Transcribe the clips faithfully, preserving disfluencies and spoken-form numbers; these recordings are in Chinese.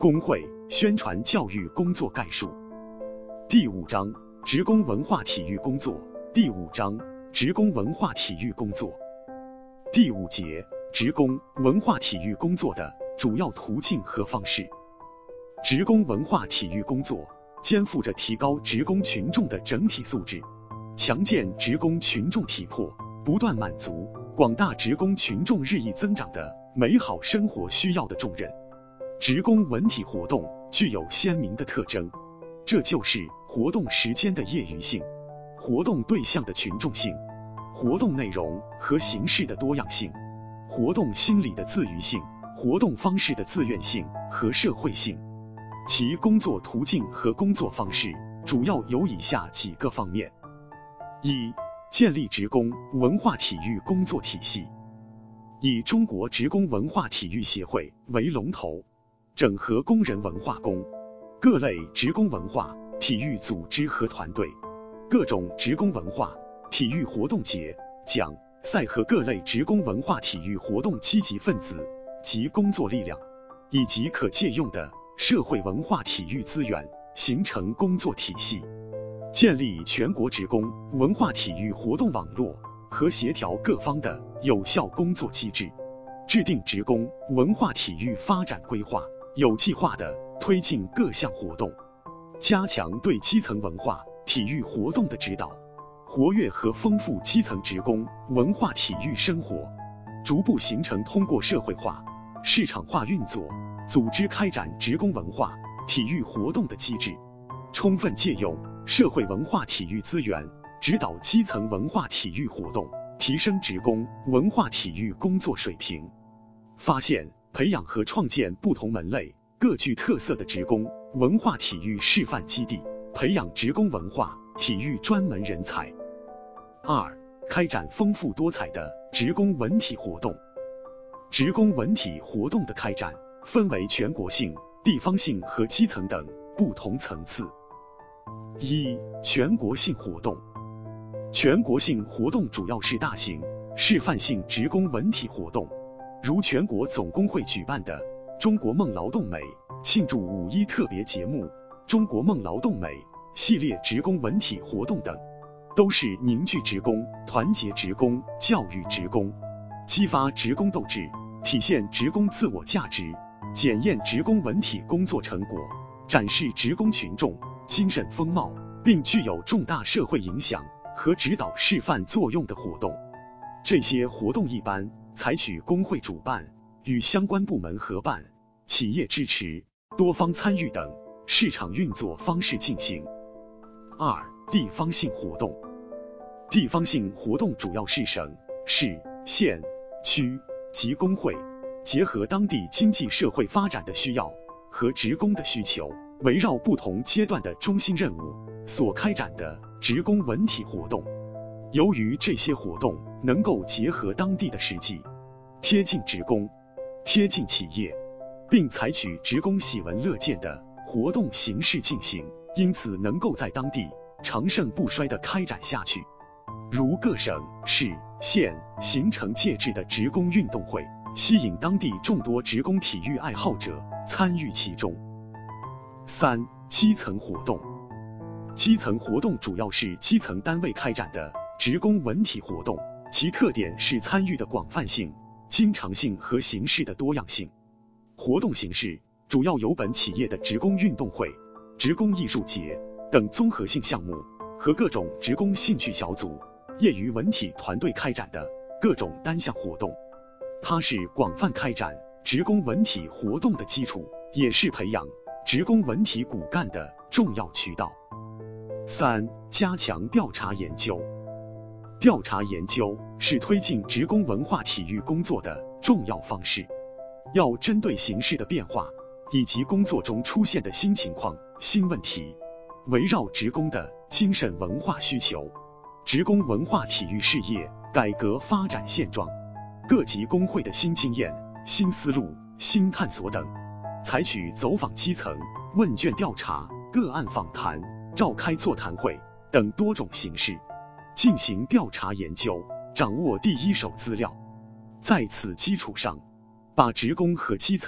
工会宣传教育工作概述。第五章职工文化体育工作。第五章职工文化体育工作。第五节职工文化体育工作的主要途径和方式。职工文化体育工作肩负着提高职工群众的整体素质，强健职工群众体魄，不断满足广大职工群众日益增长的美好生活需要的重任。职工文体活动具有鲜明的特征，这就是活动时间的业余性、活动对象的群众性、活动内容和形式的多样性、活动心理的自娱性、活动方式的自愿性和社会性。其工作途径和工作方式主要有以下几个方面：一、建立职工文化体育工作体系，以中国职工文化体育协会为龙头，整合工人文化工、各类职工文化体育组织和团队、各种职工文化体育活动节、奖、赛和各类职工文化体育活动积极分子及工作力量，以及可借用的社会文化体育资源，形成工作体系。建立全国职工文化体育活动网络和协调各方的有效工作机制，制定职工文化体育发展规划，有计划地推进各项活动，加强对基层文化体育活动的指导，活跃和丰富基层职工文化体育生活，逐步形成通过社会化、市场化运作组织开展职工文化体育活动的机制，充分借用社会文化体育资源，指导基层文化体育活动，提升职工文化体育工作水平。发现、培养和创建不同门类、各具特色的职工文化体育示范基地，培养职工文化体育专门人才。二、开展丰富多彩的职工文体活动。职工文体活动的开展分为全国性、地方性和基层等不同层次。一、全国性活动。全国性活动主要是大型、示范性职工文体活动，如全国总工会举办的中国梦劳动美庆祝五一特别节目、中国梦劳动美系列职工文体活动等，都是凝聚职工、团结职工、教育职工、激发职工斗志、体现职工自我价值、检验职工文体工作成果、展示职工群众精神风貌，并具有重大社会影响和指导示范作用的活动。这些活动一般采取工会主办、与相关部门合办、企业支持、多方参与等市场运作方式进行。二、地方性活动。地方性活动主要是省、市、县、区及工会结合当地经济社会发展的需要和职工的需求，围绕不同阶段的中心任务所开展的职工文体活动。由于这些活动能够结合当地的实际，贴近职工、贴近企业，并采取职工喜闻乐见的活动形式进行，因此能够在当地长盛不衰地开展下去。如各省、市、县形成介质的职工运动会，吸引当地众多职工体育爱好者参与其中。三、基层活动。基层活动主要是基层单位开展的职工文体活动，其特点是参与的广泛性、经常性和形式的多样性。活动形式主要由本企业的职工运动会、职工艺术节等综合性项目和各种职工兴趣小组、业余文体团队开展的各种单项活动。它是广泛开展职工文体活动的基础，也是培养职工文体骨干的重要渠道。三、加强调查研究。调查研究是推进职工文化体育工作的重要方式，要针对形势的变化以及工作中出现的新情况、新问题，围绕职工的精神文化需求、职工文化体育事业改革发展现状、各级工会的新经验、新思路、新探索等，采取走访基层、问卷调查、个案访谈、召开座谈会等多种形式，进行调查研究，掌握第一手资料，在此基础上，把职工和基层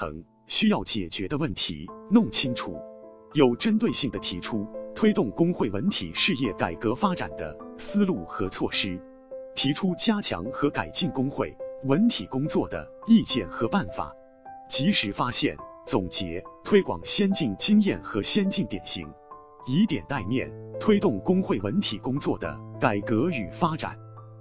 需要解决的问题弄清楚，有针对性地提出推动工会文体事业改革发展的思路和措施，提出加强和改进工会文体工作的意见和办法，及时发现、总结、推广先进经验和先进典型，以点带面，推动工会文体工作的改革与发展。